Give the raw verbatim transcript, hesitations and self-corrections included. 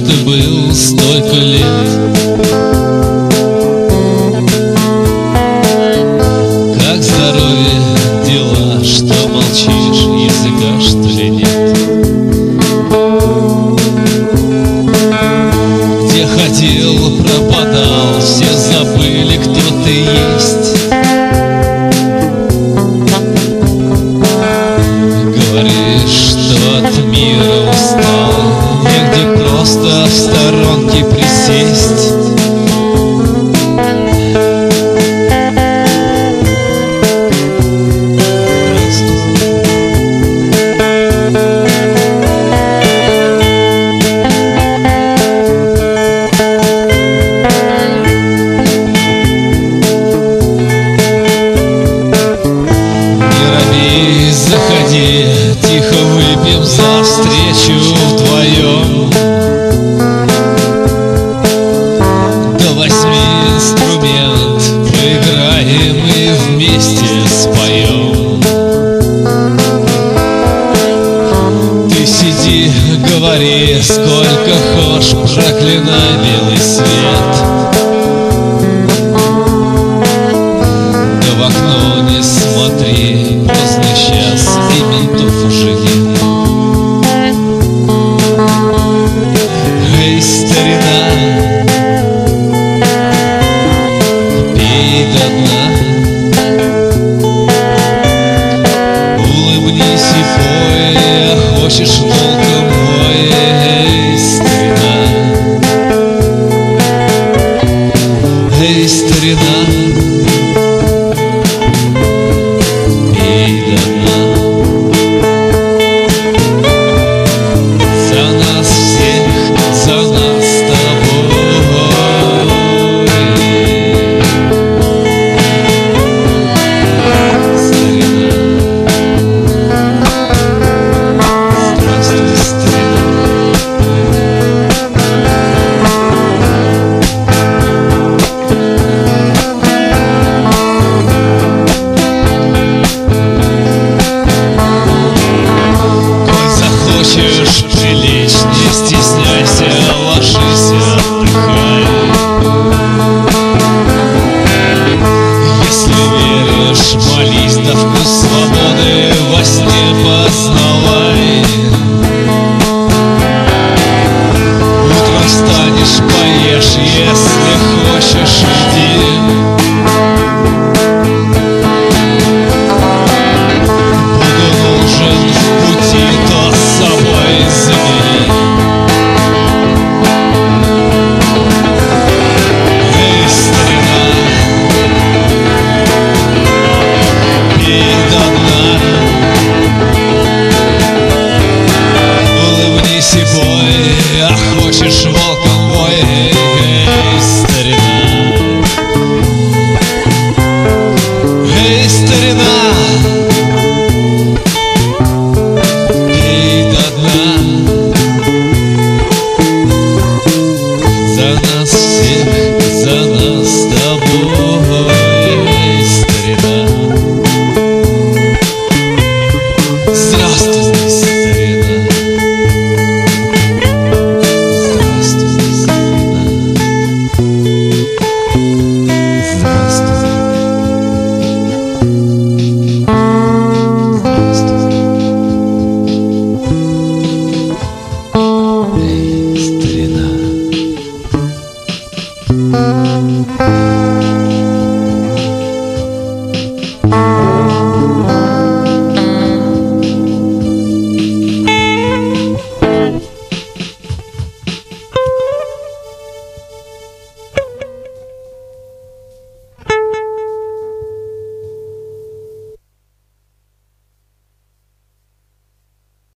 ты был столько лет? Как здоровье, дела, что молчишь, языка что ли нет? Где ходил, пропадал, все забыли, кто ты есть. Говоришь, что от мира устал, негде просто в сторонке присесть. Заходи, тихо выпьем за встречу вдвоем. До восьми инструмент поиграем и вместе споем. Ты сиди, говори, сколько хочешь, проклинай белый свет. Да в окно не смотри, поздно час, и ментов уже нет. Эй, старина, пей до дна, улыбнись и пой, а хочешь волком вой. Эй, старина, эй, старина, хочешь прилечь, не стесняйся, ложись, отдыхай. Если веришь, молись, да вкус свободы во сне познай.